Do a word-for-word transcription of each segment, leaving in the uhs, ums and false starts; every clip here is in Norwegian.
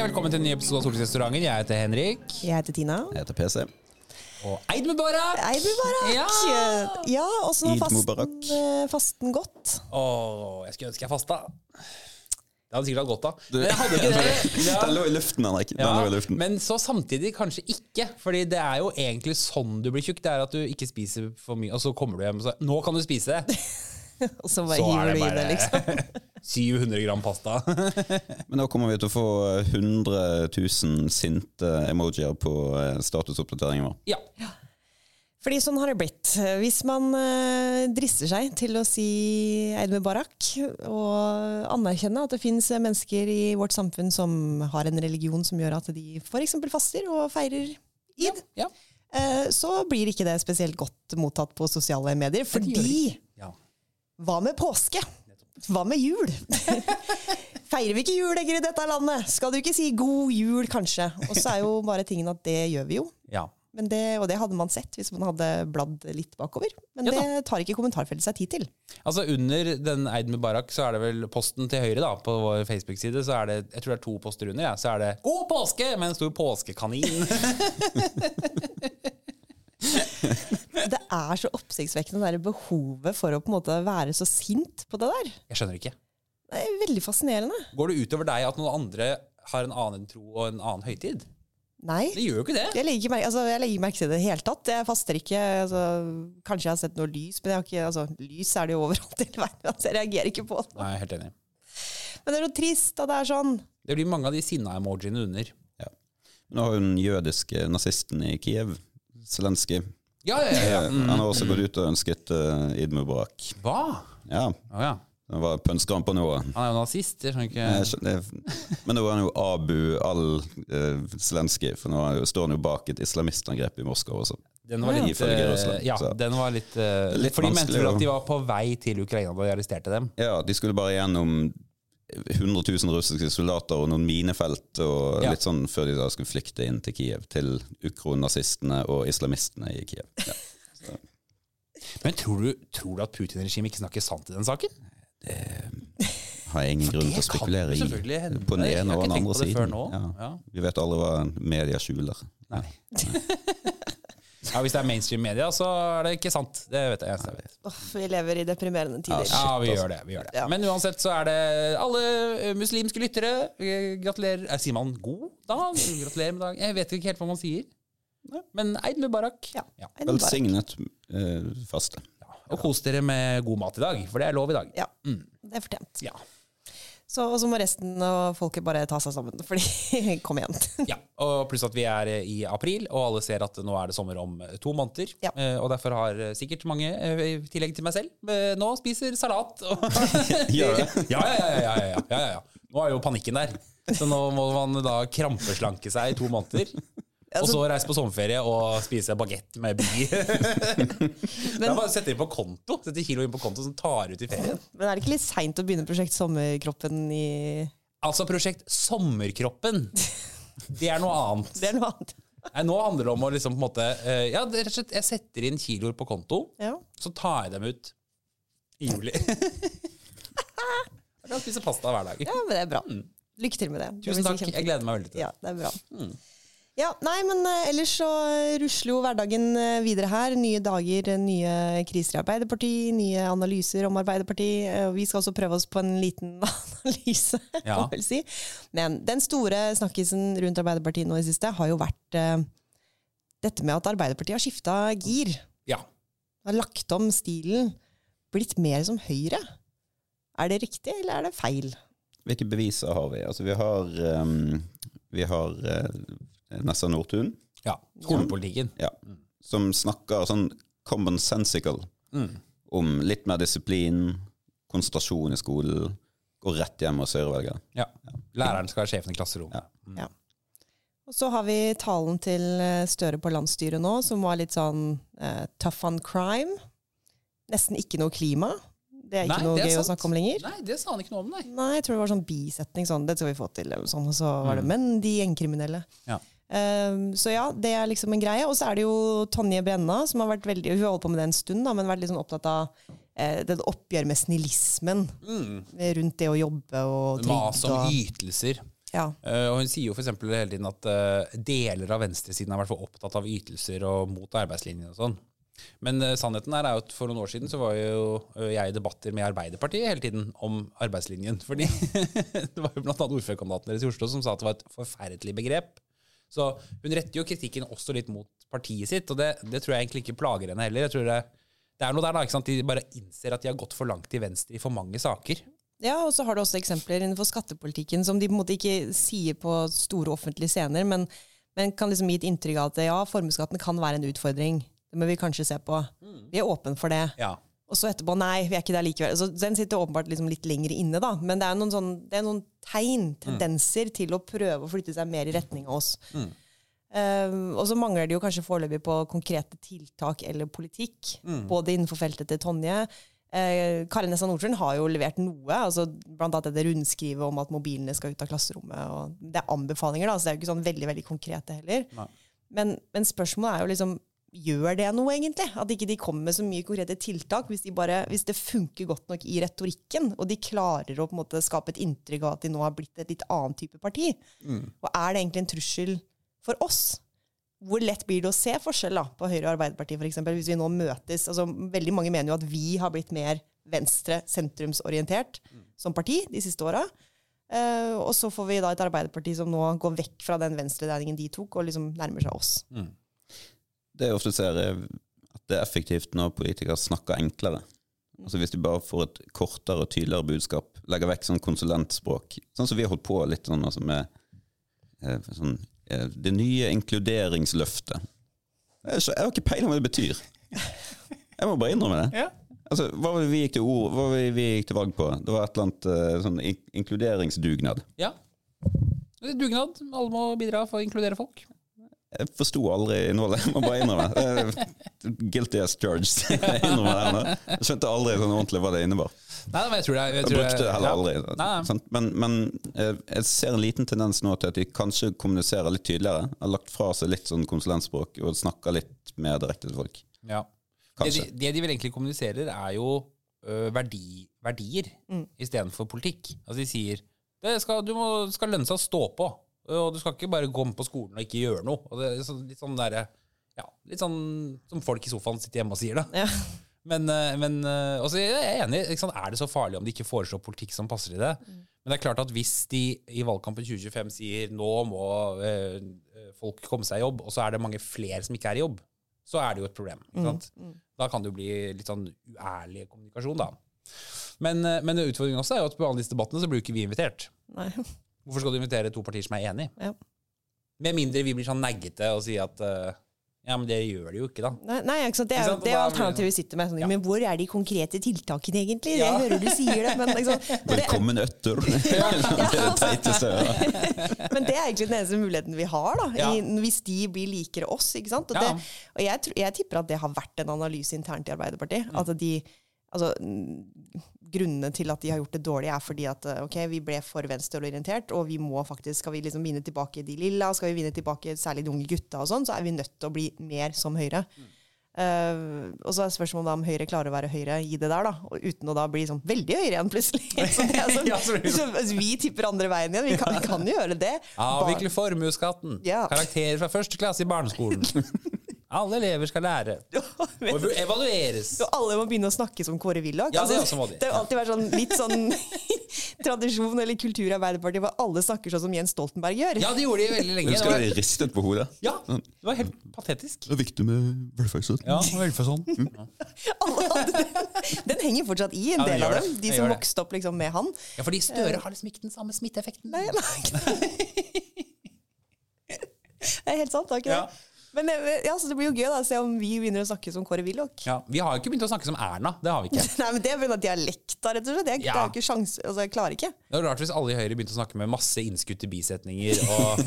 velkommen til en ny episode av Solrestauranten. Jeg heter Henrik. Jeg heter Tina. Jeg heter P C. Og Eid Mubarak! Eid Mubarak! Ja! Ja, hvordan har Eid fasten, Mubarak. eh, fasten gått? Åh, jeg skulle ønske jeg fasta. Det hadde sikkert hatt godt da. Men jeg hadde ikke det. Ja. Den lå i luften, Henrik. Den Ja, lå i luften. men så samtidig kanskje ikke. Fordi det er jo egentlig sånn du blir tjukk. Det er at du ikke spiser for mye, og så kommer du hjem og så, nå kan du spise det. Og så bare Så er hiver det du i det, bare liksom. syv hundre gram pasta. Men nå kommer vi til å få hundre tusen sinte emojier på eh, statusoppdateringen vår. Ja. Fordi sånn har det blitt. Hvis man eh, drister seg til å si Eid Mubarak, og anerkjenne at det finnes mennesker i vårt samfunn som har en religion som gjør at de for eksempel faster og feirer Eid, Ja. eh, så blir ikke det spesielt godt mottatt på sosiale medier, det gjør det fordi Ja. hva med påske? Hva med jul? Feirer vi ikke jul lenger i dette landet? Skal du ikke si god jul, kanskje? Og så er jo bare tingen at det gjør vi jo. Ja. Men det, og det hadde man sett hvis man hadde bladd litt bakover. Men Ja da. det tar ikke kommentarfeltet seg tid til. Altså under den Eid Mubarak så er det vel posten til høyre da, på vår Facebook-side, så er det, jeg tror det er to poster under, ja. Så er det God påske med en stor påskekanin. Det er så oppsiktsvekkende det der behovet for å på en måte være så sint på det der. Jeg skjønner ikke. Det er veldig fascinerende. Går det utover deg at noen andre har en annen tro og en annen høytid? Nei. Det gjør jo ikke det. Jeg legger ikke merke, altså, jeg legger ikke merke til det i det hele tatt. Jeg faster ikke, altså, kanskje jeg har sett noe lys, men jeg har ikke, altså, lys er det jo overalt i hele verden, altså, jeg reagerer ikke på det. Nei, jeg er helt enig. Men det er jo trist at det er sånn. Det blir mange av de sinna-emojiene under. Ja. Nå har jo den jødiske nazisten i Kiev, Zelensky, Ja, ja, ja. ja. han Mm. har også gått ut og ønsket uh, Eid Mubarak. Hva? Ja, Å ja. det var pønskeren på noe. Han er jo nazist, jeg skjønner ikke. Jeg skjønner- Men nå er han jo Abu al-Zelensky, for nå er jo- står han jo bak et islamistangrep i Moskva også. Den var Ja, litt, ifølge eh, Russland, ja, så. den var litt, eh, Litt for de mente vanskelig vel å- at de var på vei til Ukraina da de arresterte dem. Ja, de skulle bare gjennom hundre tusen russiske soldater og noen minefelt og Ja. litt sånn før de da skulle flykte inn til Kiev, til ukronazistene og islamistene i Kiev. Ja. Men tror du, tror du at Putin-regimet ikke snakker sant i den saken? Har jeg ingen grunn til å det kan spekulere jo i selvfølgelig hende. på den Jeg har ene og ikke den tenkt andre på det siden. før nå. Ja. Ja. Vi vet alle hva media skjuler. Nei. Ja, hvis det er mainstream media, så er det ikke sant. Det vet jeg. jeg vet. Åh, vi lever i deprimerende tider. Ja, vi gjør det. vi gjør det Ja. Men uansett så er det alle eh, muslimske lyttere. eh, Gratulerer. Eh, Sier man god dag? Gratulerer med dag. Jeg vet ikke helt hva man sier. Men Eid Mubarak. Ja. Ja. Eid Mubarak. Velsignet eh, faste. Og kos dere med god mat i dag, for det er lov i dag. Ja, det er fortjent. Ja. Så, og så må resten av folket bare ta seg sammen, fordi kom igjen. Ja, og pluss at vi er i april, og alle ser at nå er det sommer om to måneder. Ja. Eh, Og derfor har sikkert mange, eh, i tillegg til meg selv, eh, nå spiser salat. Og Gjør det? ja, ja, ja, ja, ja, ja, ja, ja. Nå er jo panikken der. Så nå må man da krampeslanke seg i to måneder. Og så reise på sommerferie og spise baguette med bi. Da bare setter inn på konto. Setter kilo inn på konto som tar ut i ferien. Men er det ikke litt sent å begynne prosjekt Sommerkroppen i... Altså prosjekt Sommerkroppen. Det er noe annet. Det er noe annet. Nei, nå handler det om å liksom på en måte eh, Ja, det er rett og slett, jeg setter inn kiloer på konto, Ja. så tar jeg dem ut i juli. Jeg kan spise pasta hver dag. Ja, men det er bra. Lykke til med det. Det Tusen blir takk, kjempe- jeg gleder meg veldig til det. Ja, det er bra. Ja, nei, men eh, ellers så rusler jo hverdagen eh, videre her. Nye dager, eh, nye kriser i Arbeiderpartiet, nye analyser om Arbeiderpartiet. Eh, Vi skal også prøve oss på en liten analyse, Ja. kan man vel si. Men den store snakkisen rundt Arbeiderpartiet nå i siste har jo vært eh, dette med at Arbeiderpartiet har skiftet gir. Ja. Har lagt om stilen, blitt mer som Høyre. Er det riktig, eller er det feil? Hvilke beviser har vi? Altså, vi har, um, vi har uh, Nessa Nordtun, ja. Skolepolitikken. ja, som snakker sånn common sensical Mm. om litt mer disiplin, konsentrasjon i skolen, gå rett hjem og sørevelge. Ja. Læreren skal være sjefen i klasserommet. Ja. Ja. Og så har vi talen til eh, Støre på landsstyret nå, som var litt sånn eh, tough on crime. Nesten ikke noe klima. Det er ikke Nei, noe det er gøy å sant. snakke om lenger. Nei, det sa han ikke noe om, nei. Nei, jeg tror det var sånn bisetning, sånn, det skal vi få til, eller sånn, og så var det, men de gjengkriminelle. Ja. Um, så ja, det er liksom en greie. Og så er det jo Tonje Brenna, som har vært veldig, hun har holdt på med det en stund, da, men vært litt sånn opptatt av eh, det oppgjør med snillismen Mm. rundt det å jobbe og Mas trygd om og... ytelser. Ja. Uh, og hun sier jo for eksempel hele tiden at uh, deler av venstresiden har vært for opptatt av ytelser og mot arbeidslinjen og sånn. Men uh, sannheten her er jo at for noen år siden så var jo uh, jeg i debatter med Arbeiderpartiet hele tiden om arbeidslinjen. Fordi det var jo blant annet ordførerkandidaten deres i Oslo som sa at det var et forferdelig begrep. Så hun retter jo kritikken også litt mot partiet sitt, og det, det tror jeg egentlig ikke plager henne heller. Jeg tror det, det er noe der da, ikke sant? De bare innser at de har gått for langt til venstre i for mange saker. Ja, og så har du også eksempler innenfor skattepolitikken som de på en måte ikke sier på store offentlige scener, men, men kan liksom gi et inntrykk av at ja, formuesskatten kan være en utfordring. Det må vi kanskje se på. Vi er åpne for det. Ja. Og så etterpå, nei, vi er ikke der likevel. Så den sitter åpenbart liksom litt lenger inne da, men det er noen, sånn, det er noen tegn, tendenser mm. til å prøve å flytte seg mer i retning av oss. Mm. Um, og så mangler det jo kanskje foreløpig på konkrete tiltak eller politikk, mm. både innenfor feltet til Tonje. Eh, Kari Nessa Nordtun har jo levert noe, altså blant annet dette rundskrivet om at mobilene skal ut av klasserommet, og det er anbefalinger da, så det er jo ikke sånn veldig, veldig konkrete heller. Men, men spørsmålet er jo liksom, gjør det noe egentlig? At ikke de kommer med så mye konkrete tiltak, hvis, de bare, hvis det funker godt nok i retorikken, og de klarer å på en måte skape et inntrykk av at de nå har blitt et litt annen type parti. Mm. Og er det egentlig en trussel for oss? Hvor lett blir det å se forskjell da, på Høyre og Arbeiderpartiet for eksempel, hvis vi nå møtes? Altså, veldig mange mener jo at vi har blitt mer venstre, sentrumsorientert mm. som parti de siste årene. Uh, og så får vi da et Arbeiderparti som nå går vekk fra den venstredreiningen de tok, og liksom nærmer seg oss. Mm. Det jeg ofte ser er at det er effektivt når politikere snakker enklere. Altså hvis de bare får et kortere og tydeligere budskap, legger vekk sånn konsulentspråk, sånn som vi har holdt på litt sånn, altså med eh, sånn det nye inkluderingsløftet. Jeg har ikke peiling hva det betyr. Jeg må bare innrømme det. Ja. Altså, hva var det vi gikk til ord, hva var det vi gikk til valg på? Det var et eller annet sånn inkluderingsdugnad. Ja. Dugnad. Alle må bidra for å inkludere folk. Jeg forstod aldri innholdet. Jeg må bare innrømme. Guilty as charged. Jeg innrømmer det her. Jeg skjønte aldri sånn ordentlig hva det innebar. Nei, men jeg tror det. Jeg, tror jeg brukte det heller ja. aldri. Nei. Men, men jeg ser en liten tendens nå til at de kanskje kommuniserer litt tydeligere. Har lagt fra seg litt sånn konsulentspråk og snakker litt mer direkte til folk. Ja. Det de, det de vel egentlig kommuniserer er jo ø, verdi, verdier mm. i stedet for politikk. Altså de sier, det skal, du må, skal lønne seg å stå på, og du skal ikke bare komme på skolen og ikke gjøre noe. Og det er så, litt sånn der, ja, litt sånn som folk i sofaen sitter hjemme og sier det. Ja. Men, men også er jeg enig, ikke sant? Er det så farlig om de ikke foreslår politikk som passer i det? Mm. Men det er klart at hvis de i valgkampen tjue tjuefem sier nå må eh, folk komme seg i jobb, og så er det mange flere som ikke er i jobb, så er det jo et problem. Ikke sant? Mm. Mm. Da kan det jo bli litt sånn uærlig kommunikasjon da. Men, men utfordringen også er jo at på alle disse debattene så blir jo ikke vi invitert. Nei. Hvorfor skal du invitere to partier som er enige? Ja. Med mindre vi blir sånn neggete og sier at uh, ja, men det gjør de jo ikke da. Nei, nei ikke sant? Det er jo det alternativet vi sitter med. Sånn, ja. Men hvor er de konkrete tiltakene egentlig? Ja. Jeg hører du sier det, men liksom, velkommen øtter. Ja. Det er det teiteste. Men det er egentlig den eneste muligheten vi har da, ja. i, hvis de blir likere oss, ikke sant? Og, det, ja. og jeg, jeg tipper at det har vært en analyse internt i Arbeiderpartiet, mm. at de, altså, grunnene til at de har gjort det dårlig er fordi at ok, vi ble for venstreorientert, og vi må faktisk, skal vi liksom vinne tilbake de lilla, skal vi vinne tilbake særlig de unge gutta og sånn, så er vi nødt til å bli mer som Høyre. Mm. Uh, og så er spørsmålet om Høyre klarer å være Høyre i det der da, og uten å da bli sånn veldig Høyre igjen plutselig. Så det er sånn, ja, så så, altså, vi tipper andre veien igjen, vi kan, vi kan jo gjøre det. Avvikle formuesskatten, ja. Karakterer fra første klasse i barneskolen. Alle elever skal lære. Og evalueres. Og alle må begynne å snakke som Kåre Willoch. Ja, det, altså, det har alltid vært sånn, litt sånn tradisjon eller kultur i Arbeiderpartiet hvor alle snakker sånn som Jens Stoltenberg gjør. Ja, det gjorde de veldig lenge. Du skal være ristet på hodet. Ja, det var helt patetisk. Det er viktig med velferdsstaten. Ja, velferdsstaten. Mm. Den henger fortsatt i en del ja, av dem. De som vokste opp liksom med han. Ja, fordi Støre har liksom ikke den samme smitteeffekten. Nei, nei. Det er helt sant, da, ikke det? Ja. Men ja, så det blir jo gøy da, å se om vi begynner å snakke som Kåre Willoch. Ja, vi har jo ikke begynt å snakke som Erna, det har vi ikke. Nei, men det er pga. dialekta, rett og slett. Det er, ja. det er jo ikke sjans, altså jeg klarer ikke. Det er rart hvis alle i Høyre begynte å snakke med masse innskutte bisetninger og...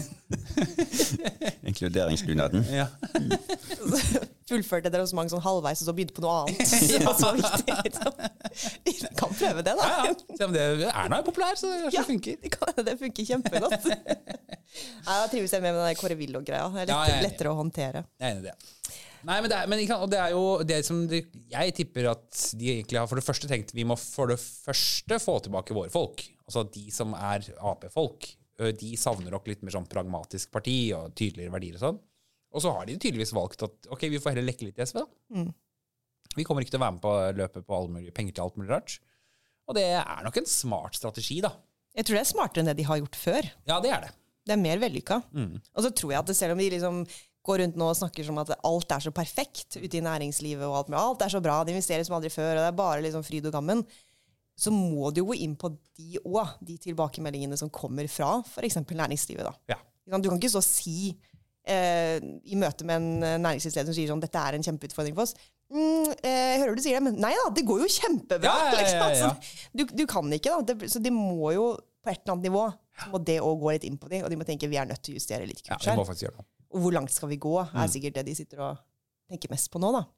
Inkluderingsdugnaden. Ja. Fullførte dere så mange sånn halvveis, og så begynte på noe annet. Ja. Så viktig, liksom. Vi kan prøve det da. Ja, ja. Det, Erna er populær, så det kanskje ja, funker. Det, kan, det funker kjempegodt. Ja, jeg trives med den der Kåre Willoch-greia. Det er lett, ja, lettere å håndtere. Jeg er enig i det. Nei, men det er, men, og det er jo det som de, jeg tipper at de egentlig har for det første tenkt vi må for det første få tilbake våre folk. Altså de som er A P-folk. de savner nok litt mer sånn pragmatisk parti og tydeligere verdier og sånn. Og så har de tydeligvis valgt at, ok, vi får heller lekke litt i S V da. Mm. Vi kommer ikke til å være med på løpet på alle mulige penger til alt mulig rart. Og det er nok en smart strategi da. Jeg tror det er smartere enn det de har gjort før. Ja, det er det. Det er mer vellykka. Mm. Og så tror jeg at det, selv om vi liksom går rundt nå og snakker som at alt er så perfekt ute i næringslivet, og alt, alt er så bra, det investeres som aldri før, og det er bare liksom fryd og gammen, så må du jo gå inn på de også, de tilbakemeldingene som kommer fra for eksempel næringslivet da. Ja. Du kan ikke så si eh, i møte med en næringslivsleder som sier sånn, dette er en kjempeutfordring for oss. Mm, eh, hører du sier det, men nei da, det går jo kjempebra. Ja, ja, ja, ja. Liksom. Du, du kan ikke da, det, så de må jo på et eller annet nivå, så må det også gå litt inn på de, og de må tenke, vi er nødt til å justere litt kurs Ja, vi her. må faktisk gjøre det. Og hvor langt skal vi gå, er sikkert det de sitter og tenker mest på nå da.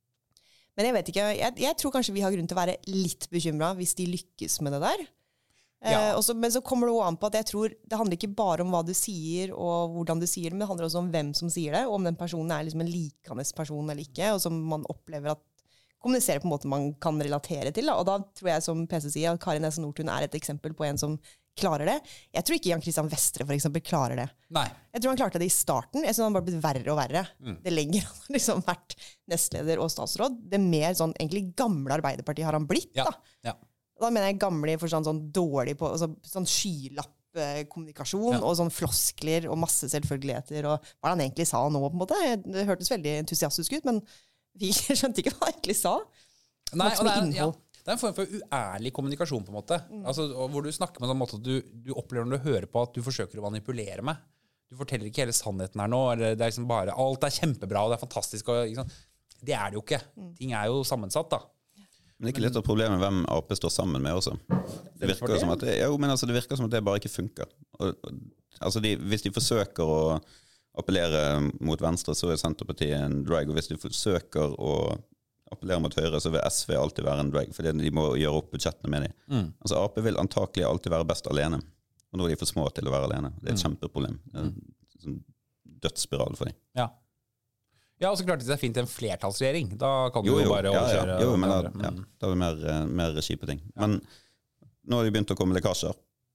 Men jeg vet ikke, jeg, jeg tror kanskje vi har grunn til å være litt bekymret hvis de lykkes med det der. Ja. Eh, og så, men så kommer det også an på at jeg tror det handler ikke bare om hva du sier og hvordan du sier det, men det handler også om hvem som sier det, og om den personen er liksom en likende person eller ikke, og som man opplever at kommuniserer på en måte man kan relatere til. Da. Og da tror jeg, som P C sier, at Kari Nesse Nordtun er et eksempel på en som klarer det. Jeg tror ikke Jan Christian Vestre for eksempel klarer det. Nei. Jeg tror han klarte det i starten. Jeg synes han bare blitt verre og verre. Mm. Det lenger han har liksom vært nestleder og statsråd. Det mer sånn, egentlig gamle Arbeiderpartiet har han blitt. Ja. Da. Ja. da mener jeg gamle i forstand sånn dårlig på, altså, sånn skylapp eh, kommunikasjon, ja. Og sånn floskler og masse selvfølgeligheter, og hva han egentlig sa nå på en måte. Det hørtes veldig entusiastisk ut, men vi skjønte ikke hva han egentlig sa. Nei, og det er, ja. Det er en form for uærlig kommunikasjon på en måte, mm. altså, hvor du snakker med en måte at du, du opplever når du hører på at du forsøker å manipulere meg. Du forteller ikke hele sannheten her nå, eller det er liksom bare, alt er kjempebra og det er fantastisk. Og, liksom. Det er det jo ikke. Mm. Ting er jo sammensatt da. Men det er ikke litt av problemet hvem A P står sammen med også. Det virker det? Som at det, jo, men altså, det virker som at det bare ikke funker. Og, og, altså de, hvis de forsøker å appellere mot venstre, så er Senterpartiet en drag, og hvis de forsøker å appellerer mot Høyre, så vil S V alltid være en drag, fordi de må gjøre opp budsjettene med dem. Mm. Altså A P vil antakelig alltid være best alene, og nå er de for små til å være alene. Det er et mm. kjempeproblem. Det er en sånn dødsspiral for dem. Ja. Ja, og så klarte de seg fint i en flertallsregjering. Da kan du jo, jo bare overkjøre. Ja, ja. Jo, men da, ja, da er det mer, mer regi på ting. Ja. Men nå har de begynt å komme lekkasjer.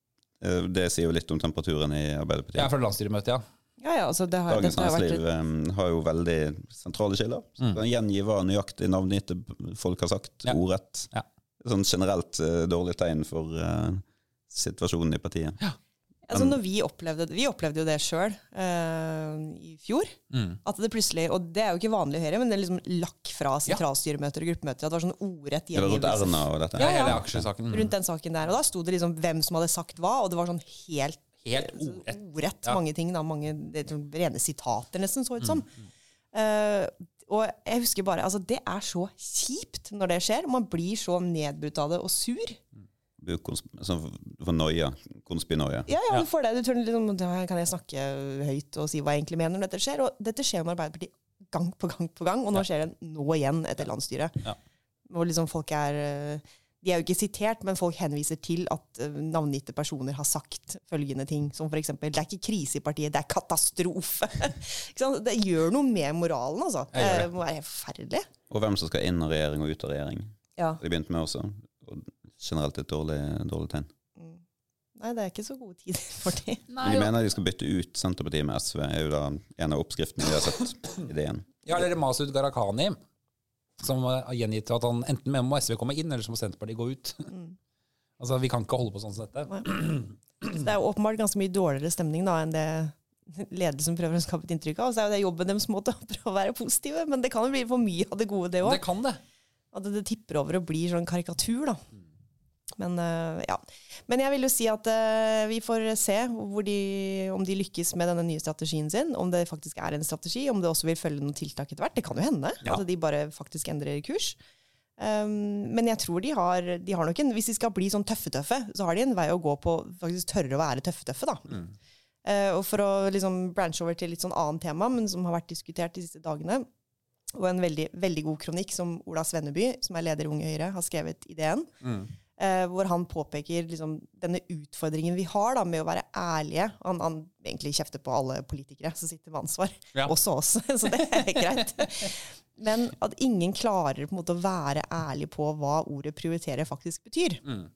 Det sier jo litt om temperaturen i Arbeiderpartiet. Ja, fra landsstyremøtet, ja. Ja, ja, altså det har, Dagens det har næringsliv vært um, har jo veldig sentrale kilder. Så kan gjengi hva nøyaktig navngitte folk har sagt, ja. Ordrett. Ja. Sånn generelt uh, dårlig tegn for uh, situasjonen i partiet. Ja. Altså når vi opplevde, vi opplevde jo det selv uh, i fjor, mm. at det plutselig, og det er jo ikke vanlig å høre, men det er liksom lakk fra sentralstyremøter og gruppemøter, at det var sånn ordrett gjengivelse. Rundt Erna og dette. Ja, ja, hele aksjesaken. Rundt den saken der, og da stod det liksom hvem som hadde sagt hva, og det var sånn helt Helt ordrett. ordrett ja. Mange ting, da, mange det, rene sitater nesten så ut som. Mm. Uh, og jeg husker bare, altså det er så kjipt når det skjer, man blir så nedbrutt av det og sur. Sånn for nøye, konspinoie. Ja, ja, du får det. Du tør liksom, kan jeg snakke høyt og si hva jeg egentlig mener når dette skjer? Og dette skjer med Arbeiderpartiet gang på gang på gang, og nå skjer det nå igjen etter landsstyret. Ja. Hvor liksom folk er... De er jo ikke sitert, men folk henviser til at navngitte personer har sagt følgende ting, som for eksempel, det er ikke krise i partiet, det er katastrofe. Det gjør noe med moralen, altså. Det. det må være helt forferdelig. Og hvem som skal inn av regjering og ut av regjering. Ja. Det begynte med også. Og generelt et dårlig, dårlig tegn. Mm. Nei, det er ikke så gode tider for det. Men de mener de skal bytte ut Senterpartiet med S V, er jo da en av oppskriftene vi har sett ideen. Ja, eller Masud Gharahkhani, som har gjengitt at han enten med må S V komme inn, eller så må Senterpartiet gå ut. Mm. Altså, vi kan ikke holde på sånn som dette. Så det er jo åpenbart ganske mye dårligere stemning da, enn det ledelsen prøver å skape et inntrykk av. Så er jo det jobben deres måte å prøve å være positive, men det kan jo bli for mye av det gode, det også. Det kan det. At det, det tipper over og blir sånn karikatur, da. Men, uh, ja. Men jeg vil jo si at uh, vi får se hvor de, om de lykkes med denne nye strategien sin, om det faktisk er en strategi, om det også vil følge noen tiltak etter hvert. Det kan jo hende, ja. At de bare faktisk endrer kurs. Um, men jeg tror de har, de har nok en, hvis de skal bli sånn tøffe-tøffe, så har de en vei å gå på faktisk tørre å være tøffe-tøffe da. Mm. Uh, og for å liksom branche over til litt sånn annet tema, men som har vært diskutert de siste dagene, og en veldig, veldig god kronikk som Ola Svenneby, som er leder i Unge Høyre, har skrevet i D N. Mm. Uh, hvor han påpeker liksom, denne utfordringen vi har da, med å være ærlige. Han, han egentlig kjefter på alle politikere som sitter med ansvar, ja. Også oss, så det er greit. Men at ingen klarer på en måte å være ærlig på hva ordet prioritere faktisk betyr. Mm.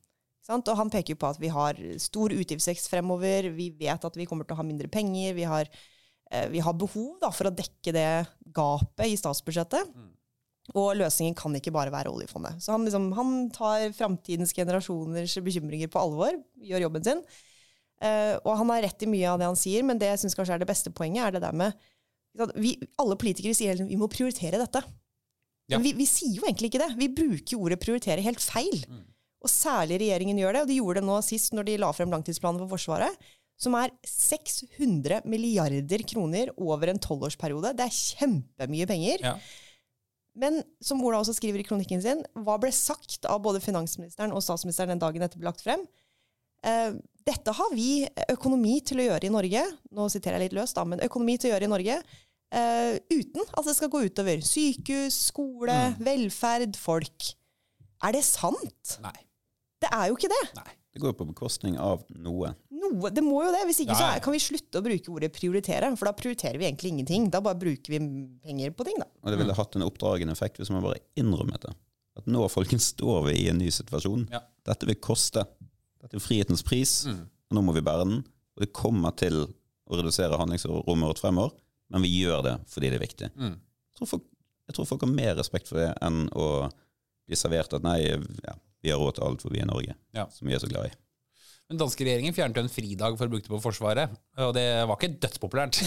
Sant? Og han peker jo på at vi har stor utgiftsvekst fremover, vi vet at vi kommer til å ha mindre penger, vi har, eh, vi har behov da, for å dekke det gapet i statsbudsjettet. Mm. Og løsningen kan ikke bare være oljefondet. Så han, liksom, han tar fremtidens generasjoners bekymringer på alvor, gjør jobben sin. Uh, og han har rett i mye av det han sier, men det jeg synes kanskje er det beste poenget, er det der med vi, alle politikere sier at vi må prioritere dette. Ja. Men vi, vi sier jo egentlig ikke det. Vi bruker ordet prioritere helt feil. Mm. Og særlig regjeringen gjør det, og de gjorde det nå sist når de la frem langtidsplanen for Forsvaret, som er seks hundre milliarder kroner over en tolvårsperiode. Det er kjempemye penger. Ja. Men som Ola også skriver i kronikken sin, hva ble sagt av både finansministeren og statsministeren den dagen dette ble lagt frem? Eh, dette har vi økonomi til å gjøre i Norge, nå siterer jeg litt løst da, men økonomi til å gjøre i Norge, eh, uten at det skal gå utover sykehus, skole, mm. velferd, folk. Er det sant? Nei. Det er jo ikke det. Nei. Det går på bekostning av noe. Noe, det må jo det. Hvis ikke ja. så kan vi slutte å bruke ordet prioritere, for da prioriterer vi egentlig ingenting. Da bare bruker vi penger på ting, da. Og det ville hatt en oppdragende effekt hvis man bare innrømmet det. At nå folkens står vi i en ny situasjon. Ja. Dette vil koste. Dette er frihetens pris, mm. og nå må vi bære den. Og det kommer til å redusere handlingsrommet vårt fremover, men vi gjør det fordi det er viktig. Mm. Jeg, tror folk, jeg tror folk har mer respekt for det enn å bli servert at nei, ja, vi har råd til alt for vi er i Norge, ja. som vi er så glad i. Den danske regjeringen fjernet en fridag for å bruke det på Forsvaret, og det var ikke dødspopulært.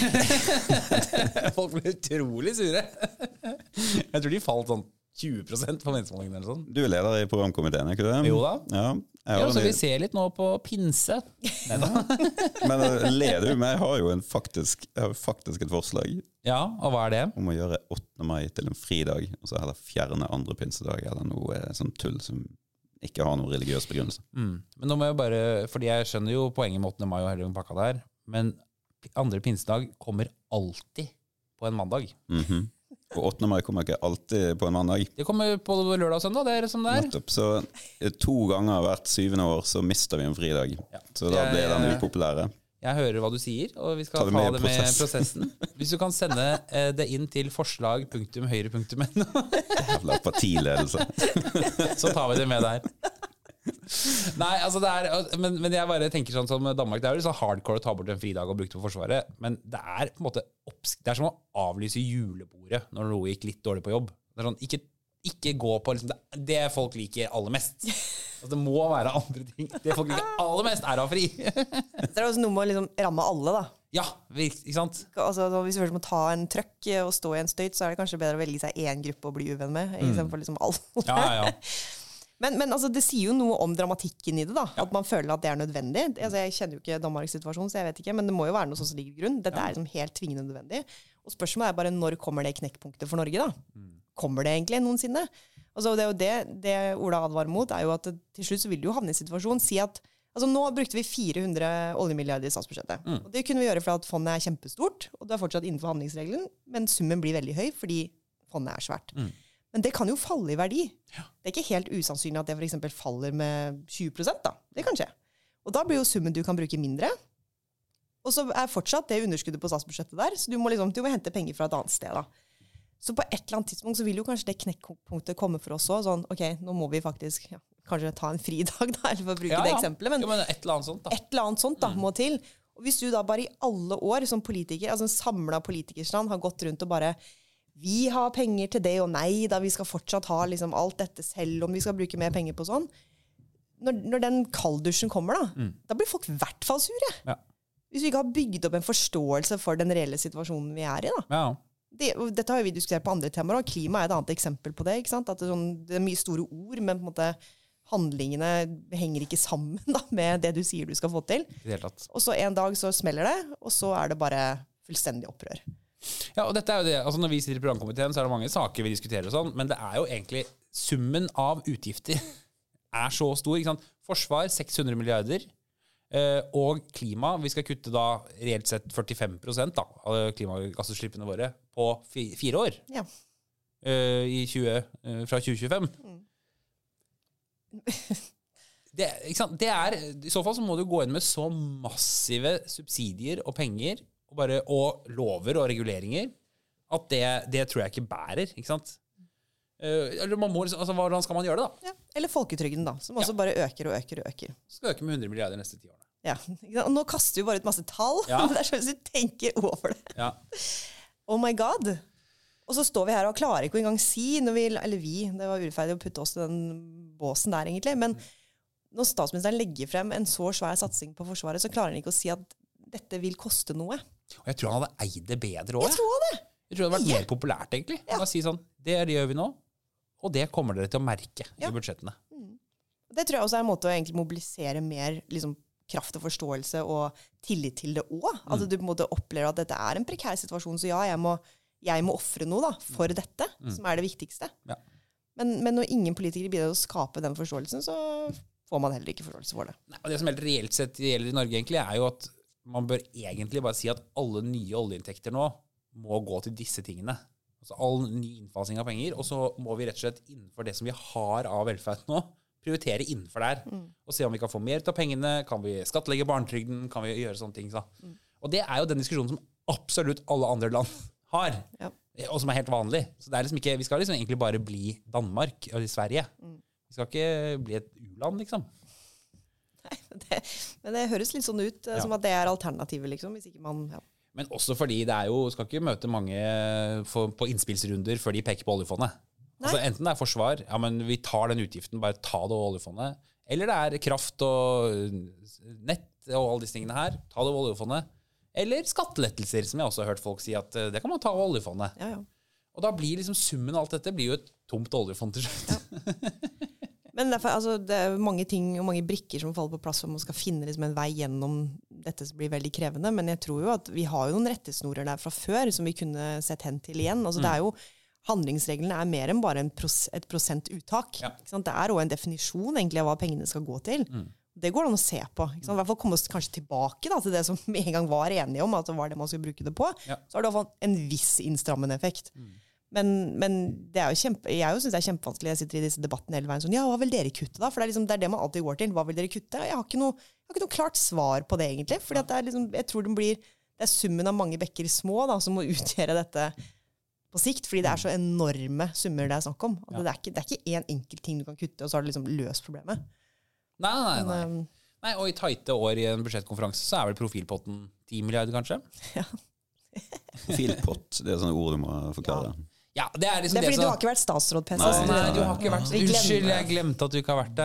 Folk ble utrolig sure. Jeg tror de falt sånn tjue prosent på meningsmålingen eller sånn. Du er leder i programkomiteen, ikke du? Jo da. Ja, ja så vi ser litt nå på pinse. Men leder du meg, jeg har jo en faktisk, jeg har faktisk et forslag. Ja, og hva er det? Om å gjøre åttende mai til en fridag, og så heller fjerne andre pinsedag, eller noe sånn tull som ikke har noen religiøs begrunnelse. Mm. Men nå må jeg bare, fordi jeg skjønner jo poenget med åttende mai og hele den pakka der, men andre pinsedag kommer alltid på en mandag. Mhm. Og åttende mai kommer ikke alltid på en mandag. Det kommer på lørdag og søndag, det er det som det er. Nettopp, så to ganger hvert syvende år så mister vi en fridag. Ja. Så da blir den upopulære. Jeg hører hva du sier, og vi skal ta det med, det med prosessen. Hvis du kan sende det inn til forslag punktum høyre punktum n. Jævla partiledelse. Så tar vi det med der. Nei, altså det er, men, men jeg bare tenker sånn som Danmark, det er jo så hardcore å ta bort en fridag og bruke det på Forsvaret, men det er på en måte, det er som å avlyse julebordet når noe gikk litt dårlig på jobb. Det er sånn, ikke, ikke gå på liksom, det, det folk liker aller mest. Altså, det må være andre ting. Det folk liker aller mest er å ha fri. Det er også noe med å liksom ramme alle da. Ja, ikke sant? Altså, hvis du først må ta en trøkk og stå i en støyt, så er det kanskje bedre å velge seg en gruppe å bli uvenn med, i stedet for liksom alle. Ja, ja, ja. Men, men altså, det sier jo noe om dramatikken i det da, ja. At man føler at det er nødvendig. Altså, jeg kjenner jo ikke Danmarks situasjon, så jeg vet ikke, men det må jo være noe sånt som ligger i grunn. Dette ja. Er liksom helt tvingende nødvendig. Og spørsmålet er bare, når kommer det knekkpunktet for Norge da? Mm. Kommer det egentlig noensinne? Altså, det er jo det, det Ola advarer mot, er jo at det, til slutt så vil du jo havne i situasjonen, si at altså, nå brukte vi fire hundre oljemilliarder i statsbudsjettet. Mm. Og det kunne vi gjøre for at fondet er kjempestort, og det er fortsatt innenfor handlingsregelen, men summen blir veldig høy fordi fondet er svært. Mm. Men det kan jo falle i verdi. Ja. Det er ikke helt usannsynlig at det for eksempel faller med tjue prosent da. Det kan skje. Og da blir jo summen du kan bruke mindre. Og så er fortsatt det underskuddet på statsbudsjettet der, så du må, liksom, du må hente penger fra et annet sted da. Så på et eller annet tidspunkt så vil jo kanskje det knekkpunktet komme for oss også, sånn, ok, nå må vi faktisk ja, kanskje ta en fridag da, eller for å bruke ja, det eksempelet. Men, jo, men et eller annet sånt da. Et eller annet sånt da, mm. må til. Og hvis du da bare i alle år som politiker, altså en samlet politikerstand, har gått rundt og bare vi har penger til det, og nei da, vi skal fortsatt ha liksom, alt dette selv om vi skal bruke mer penger på sånn. Når, når den kalddusjen kommer da, mm. da blir folk i hvert fall sure. Ja. Hvis vi ikke har bygd opp en forståelse for den reelle situasjonen vi er i da. Ja. Det, dette har vi diskutert på andre temaer, og klima er et annet eksempel på det, ikke sant? At det er, sånn, det er mye store ord, men på en måte handlingene henger ikke sammen da, med det du sier du skal få til. Og så en dag så smeller det, og så er det bare fullstendig opprør. Ja, og dette er jo det, altså når vi sitter i programkomiteen så er det mange saker vi diskuterer og sånn, men det er jo egentlig summen av utgifter er så stor, ikke sant? Forsvar seks hundre milliarder, og klima, vi skal kutte da reelt sett førtifem prosent da, av klimagassutslippene våre på fire år, ja. I tjue, fra tjue tjuefem. Mm. Det, ikke sant? Det er, i så fall så må du gå inn med så massive subsidier og penger, og, bare, og lover og reguleringer, at det, det tror jeg ikke bærer, ikke sant? Eller man må, altså, hvordan skal man gjøre det da? Ja. Eller folketrygden da, som også ja. bare øker og øker og øker. Skal øke med hundre milliarder neste ti årene. Ja, og nå kaster vi bare ut masse tall, ja. det er sånn at du tenker over det. Ja. Oh my god. Og så står vi her og klarer ikke å engang si, når vi, eller vi, det var urettferdig å putte oss i den båsen der egentlig, men når statsministeren legger frem en så svær satsing på forsvaret, så klarer han ikke å si at dette vil koste noe. Og jeg tror han hadde eid det bedre også. Jeg tror det. Jeg tror det hadde vært mer populært egentlig. Ja. Man si sånn, det gjør vi nå, og det kommer dere til å merke ja. i budsjettene. Mm. Det tror jeg også er en måte å egentlig mobilisere mer liksom, kraft og forståelse og tillit til det også. Mm. Altså du på en måte opplever at dette er en prekær situasjon, så ja, jeg må, jeg må offre noe da, for dette, mm. som er det viktigste. Ja. Men, men når ingen politikere bidrar til å skape den forståelsen, så får man heller ikke forståelse for det. Nei, og det som helt reelt sett gjelder i Norge egentlig, er jo at man bør egentlig bare si at alle nye oljeinntekter nå må gå til disse tingene. Altså all ny innfasing av penger, og så må vi rett og slett innenfor det som vi har av velferd nå, prioritere innenfor der, mm. og se om vi kan få mer av pengene, kan vi skattlegge barnetrygden, kan vi gjøre sånne ting. Så. Mm. Og det er jo den diskusjonen som absolutt alle andre land har, ja. og som er helt vanlig. Så det er liksom ikke, vi skal liksom egentlig bare bli Danmark eller Sverige. Mm. Vi skal ikke bli et u-land, liksom. Nei, det, men det høres litt sånn ut, ja. som at det er alternativet, liksom, hvis ikke man... Ja. Men også fordi det er jo, skal ikke møte mange for, på innspillsrunder før de peker på oljefondet. Altså, enten det er forsvar, ja, men vi tar den utgiften, bare ta det over oljefondet. Eller det er kraft og nett og alle disse tingene her, ta det over oljefondet. Eller skattelettelser, som jeg også har hørt folk si at det kan man ta over oljefondet. Ja, ja. Og da blir liksom summen av alt dette blir jo et tomt oljefond til slutt. Ja. Men derfor, altså, det er mange ting og mange brikker som faller på plass for man skal finne liksom, en vei gjennom dette som blir veldig krevende. Men jeg tror jo at vi har jo noen rettesnorer der fra før som vi kunne sett hen til igjen. Altså, mm. det er jo, handlingsreglene er mer enn bare en pros, et prosentuttak. Ja. Ikke sant? Det er også en definisjon egentlig av hva pengene skal gå til. Mm. Det går an å se på. Ikke sant? I hvert fall komme oss kanskje tilbake da, til det som vi en gang var enige om, at det var det man skulle bruke det på. Ja. Så har det i hvert fall en viss innstrammende effekt. Mm. Men, men det er jo kjempe, jeg synes det er kjempevanskelig. Jeg sitter i disse debattene hele veien sånn, ja, hva vil dere kutte da? For det er, liksom, det er det man alltid går til. Hva vil dere kutte? Jeg har ikke noe, jeg har ikke noe klart svar på det egentlig. Fordi at det er liksom, jeg tror det blir, det er summen av mange bekker små da, som må utgjøre dette på sikt. Fordi det er så enorme summer det er snakk om. At ja. det, er ikke, det er ikke en enkelt ting du kan kutte, og så har du liksom løst problemet. Nei, nei, nei. Men, um, nei, og i tighte år i en budsjettkonferanse så er vel profilpotten ti milliarder kanskje? Ja. Profilpott, det er sånne ord du må forklare. Ja. Ja, det er liksom det er fordi det, så... du har ikke vært statsråd, P C. Nei, nei, du har ikke vært... Unnskyld, jeg glemte at du ikke har vært det.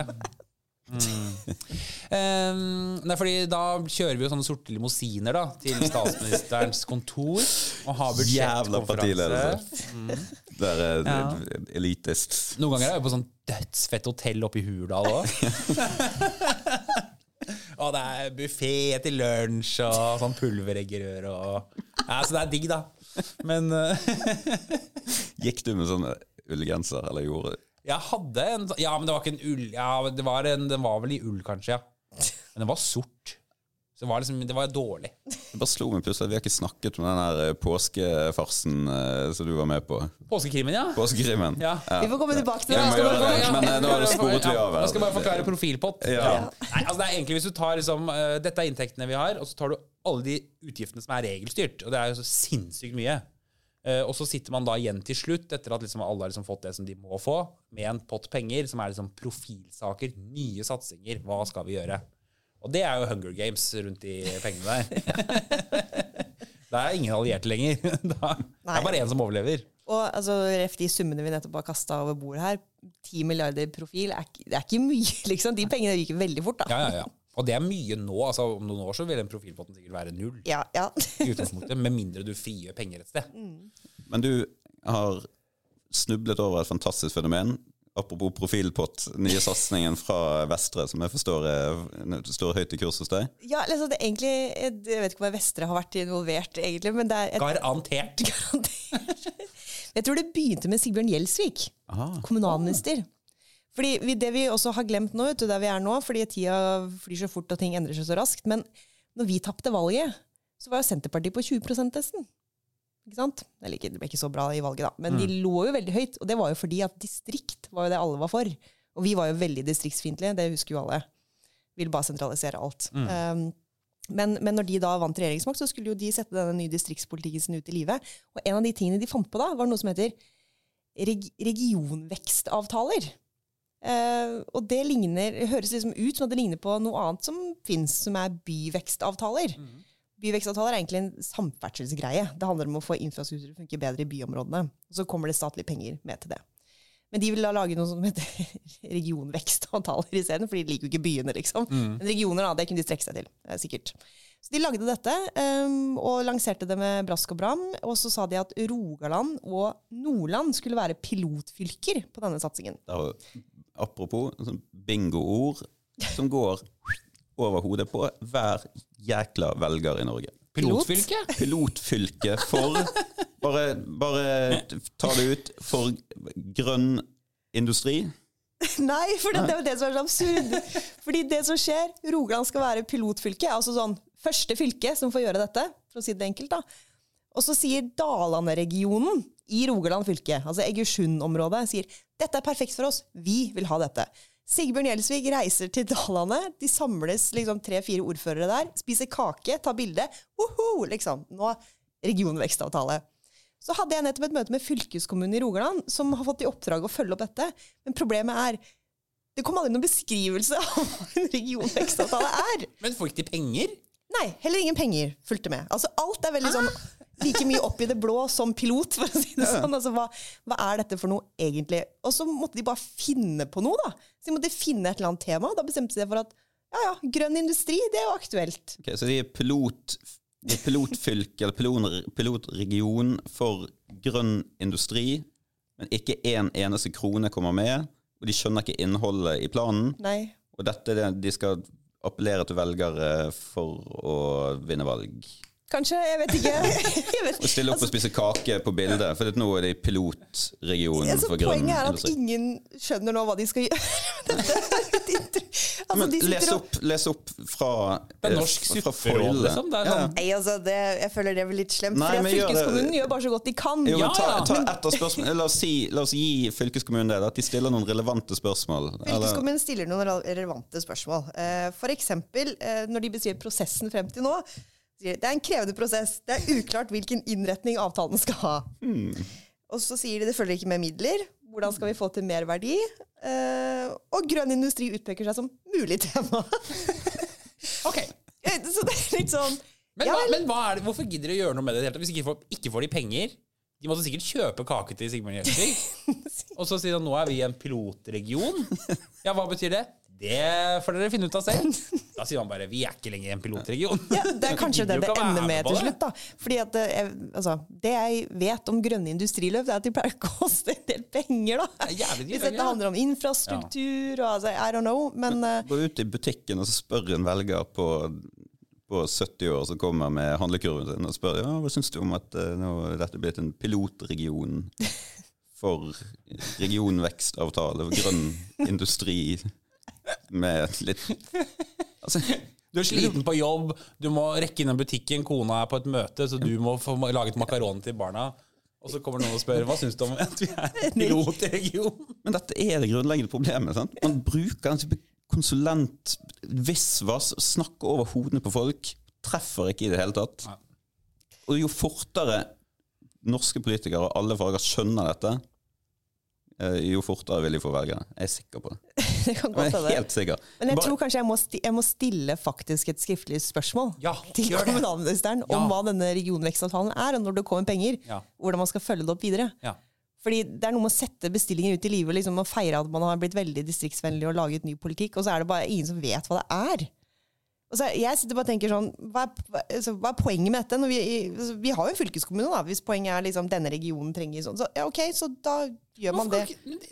Mm. um, nei, fordi da kjører vi jo sånne sorte limousiner da, til statsministerens kontor og har budsjettkonferanse. Mm. Det er ja. elitist. Noen ganger er vi på sånn dødsfett hotell oppe i Hurdal også. Og det er buffet til lunsj og sånn pulvereggerør og... Ja, så det er digg da. Men... Gikk du med sånne ullgenser, eller gjorde du? Jeg hadde en... Ja, men det var ikke en ull... Ja, det var, en, den var vel i ull kanskje, ja. Men den var sort. Så det var, liksom, det var dårlig. Det bare slo meg plutselig at vi har ikke snakket om den der påskefarsen uh, som du var med på. Påskekrimen, ja. Påskekrimen. Ja. Ja. Vi får komme tilbake til det. Ja, ja, ja, ja. Men uh, nå sporet vi av. Nå skal jeg bare forklare profilpott. Ja. Ja. Nei, altså det er egentlig hvis du tar liksom, uh, dette er inntektene vi har, og så tar du alle de utgiftene som er regelstyrt, og det er jo så sinnssykt mye. Uh, og så sitter man da igjen til slutt, etter at liksom alle har liksom fått det som de må få, med en pott penger, som er liksom profilsaker, nye satsinger, hva skal vi gjøre? Og det er jo Hunger Games rundt de pengene der. Det er ingen allierte lenger. Det er bare en som overlever. Og altså, de summene vi nettopp har kastet over bordet her, ti milliarder profil, er, det er ikke mye, liksom. De pengene ryker veldig fort, da. Ja, ja, ja. Og det er mye nå. Altså, om noen år så vil den profilpotten sikkert være null. Ja, ja. I utgangspunktet, med mindre du frigjør penger et sted. Mm. Men du har snublet over et fantastisk fenomen. Apropos profilpott, nye satsningen fra Vestre, som jeg forstår er, står høyt i kurs hos deg. Ja, altså det er egentlig, jeg vet ikke om Vestre har vært involvert egentlig, men det er... Et, garantert. Garantert. Jeg tror det begynte med Sigbjørn Gjelsvik, Aha. kommunalminister. Fordi vi, det vi også har glemt nå, vet du, der vi er nå, fordi tida flyr så fort og ting endrer seg så raskt, men når vi tappte valget, så var jo Senterpartiet på tjue prosent testen. Ikke sant? Det ble ikke så bra i valget da, men mm. de lå jo veldig høyt, og det var jo fordi at distrikt var jo det alle var for, og vi var jo veldig distriktsfiendtlige, det husker jo alle, ville bare sentralisere alt. Mm. Um, men, men når de da vant regjeringsmakt, så skulle jo de sette denne nye distriktspolitikken sin ut i livet, og en av de tingene de fant på da, var noe som heter reg regionvekstavtaler. Uh, og det ligner, høres liksom ut som at det ligner på noe annet som finnes, som er byvekstavtaler. Mm. Byvekstavtaler er egentlig en samferdselsgreie. Det handler om å få infrastruktur til å funke bedre i byområdene. Og så kommer det statlige penger med til det. Men de vil da lage noe som heter regionvekstavtaler i stedet, for de liker jo ikke byene, liksom. Mm. Men regioner, da, det kunne de strekke seg til, sikkert. Så de lagde dette, um, og lanserte det med brask og bram, og så sa de at Rogaland og Nordland skulle være pilotfylker på denne satsingen. Da, apropos bingo-ord som går over hodet på hver jækla velger i Norge. Pilotfylke? Pilotfylke for, bare, bare ta det ut, for grønn industri. Nei, for det, det er jo det som er så absurd. Fordi det som skjer, Rogaland skal være pilotfylke, altså sånn første fylke som får gjøre dette, for å si det enkelt da. Og så sier Dalane-regionen i Rogaland fylke, altså Egersund-området, sier, dette er perfekt for oss, vi vil ha dette. Sigbjørn Gjelsvig reiser til Dalane, de samles liksom tre-fire ordførere der, spiser kake, tar bilde, woho, liksom, nå regionvekstavtale. Så hadde jeg nettopp et møte med fylkeskommunen i Rogaland, som har fått i oppdrag å følge opp dette. Men problemet er, det kom aldri noen beskrivelse av hva en regionvekstavtale er. Men får ikke de penger? Nei, heller ingen penger fulgte med. Altså alt er veldig sånn, like mye opp i det blå som pilot, for å si det sånn. Altså hva, hva er dette for noe egentlig? Og så måtte de bare finne på noe da. Så de måtte finne et eller annet tema, og da bestemte de for at, ja ja, grønn industri, det er jo aktuelt. Ok, så de er pilot... Det er pilotfylke eller pilotregion for grønn industri, men ikke en eneste krone kommer med, og de skjønner ikke innholdet i planen. Nei. Og dette er det de skal appellere til velgere for å vinne valg. Kanskje, jeg vet ikke. Jeg vet. Og stille opp altså, og spise kake på bildet, for nå er det i pilotregionen altså, for grønn industri. Poenget er at ingen skjønner nå hva de skal gjøre. Altså, men de les opp, les opp fra det er norsk supperåd, liksom. Det er sånn. Ja. Nei, altså, det, jeg føler det er litt slemt. Nei, for fylkeskommunen gjør, gjør bare så godt de kan. Jo, ja, ta, ta men, etter spørsmål. La oss, si, la oss gi fylkeskommunen det, at de stiller noen relevante spørsmål. Fylkeskommunen stiller noen relevante spørsmål. For eksempel, når de beskriver prosessen frem til nå, det er en krevende prosess. Det er uklart hvilken innretning avtalen skal ha. Hmm. Og så sier de det følger ikke med midler. Hvordan skal vi få til mer verdi? Uh, og grønn industri utpeker seg som mulig tema. Ok. Så det er litt sånn... Men, hva, men hva er det, hvorfor gidder de å gjøre noe med det? Hvis ikke får, ikke får de penger, de måtte sikkert kjøpe kake til Sigbjørn Gjelsvig. Og så sier de, nå er vi en pilotregion. Ja, hva betyr det? Det får dere finne ut av selv. Da sier man bare, vi er ikke lenger en pilotregion. Ja, det er kanskje det det ender med til slutt da. Fordi at jeg, altså, det jeg vet om grønne industriløp, det er at de pleier å koste en del penger da. Hvis dette handler om infrastruktur, og, altså, I don't know, men... men gå ut i butikken og så spør en velger på, på sytti år som kommer med handlekurven sin og spør, ja, hva synes du om at uh, nå er dette blitt en pilotregion for regionvekstavtale, for grønn industri... med litt altså, du er sliten på jobb, du må rekke inn i butikken, kona er på et møte, så du må få laget makaron til barna, og så kommer noen og spør, hva synes du om at vi er pilot i regionen? Men dette er det grunnleggende problemet, sant? Man bruker en type konsulent visvas, snakker over hodene på folk, treffer ikke i det hele tatt. Og jo fortere norske politikere og alle farger skjønner dette, jo fortere vil de få velgere. Jeg er sikker på det. Det kan godt jeg er helt sikker. Men jeg Bare... tror kanskje jeg må, sti jeg må stille faktisk et skriftlig spørsmål ja, til kommunalministeren ja. om hva denne regionvekstavtalen er, og når det kommer penger, ja. hvordan man skal følge det opp videre. Ja. Fordi det er noe med å sette bestillinger ut i livet, liksom, og feire at man har blitt veldig distriktsvennlig og laget ny politikk, og så er det bare ingen som vet hva det er. Og så jeg sitter bare og tenker sånn, hva er, hva, altså, hva er poenget med dette? Når vi, altså, vi har jo en fylkeskommune da, hvis poenget er liksom denne regionen trenger sånn, så ja, ok, så da gjør man det.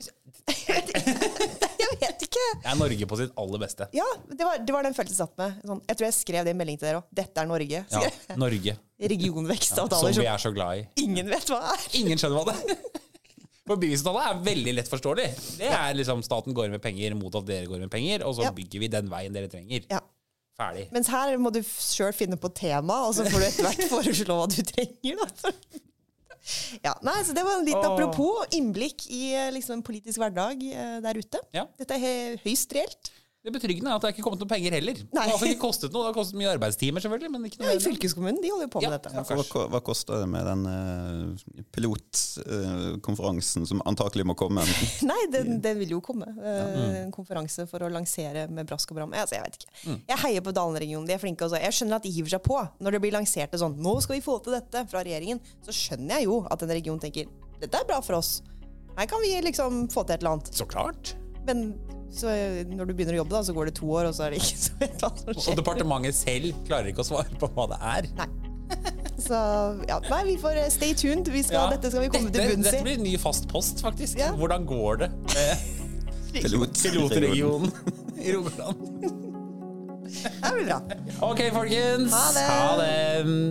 Jeg vet ikke. Det er Norge på sitt aller beste. Ja, det var, det var den følelsen satt med. Sånn, jeg tror jeg skrev det i melding til dere også. Dette er Norge. Ja, Norge. Regionvekstavtaler. Ja, som vi er så glad i. Ingen vet hva det er. Ingen skjønner hva det er. For byvekstavtaler er veldig lett forståelig. Det er liksom staten går med penger mot at dere går med penger, og så ja. bygger vi den veien dere trenger. Ja. Ferdig. Mens her må du selv finne på tema, og så får du etter hvert foreslå hva du trenger. Da. Ja, nei, så det var en litt oh. apropos innblikk i liksom, en politisk hverdag uh, der ute. Ja. Dette er høyst reelt. Det betryggende er at det er ikke kommet noen penger heller. Nei. Det har altså ikke kostet noe, det har kostet mye arbeidstimer selvfølgelig, men ikke noe. Ja, i fylkeskommunen, de holder jo på med ja, dette. Ja, hva, hva koster det med den uh, pilotkonferansen uh, som antakelig må komme? Nei, den, den vil jo komme. Uh, ja. En konferanse for å lansere med brask og bram. Altså, jeg vet ikke. Mm. Jeg heier på Dalen-regionen, de er flinke også. Jeg skjønner at de hiver seg på. Når det blir lansert det sånn, nå skal vi få til dette fra regjeringen, så skjønner jeg jo at en region tenker, dette er bra for oss. Her kan vi liksom få til et eller annet. Så klart. Men så når du begynner å jobbe da, så går det to år, og så er det ikke så et eller annet som skjer. Og departementet selv klarer ikke å svare på hva det er. Nei. Så ja, nei, vi får stay tuned. Vi skal, ja. Dette skal vi komme dette, til bunns i. Dette blir en ny fast post, faktisk. Ja. Hvordan går det med Pilot. pilotregionen i Rogaland? Det blir bra. Ok, folkens. Ha det. Ha det.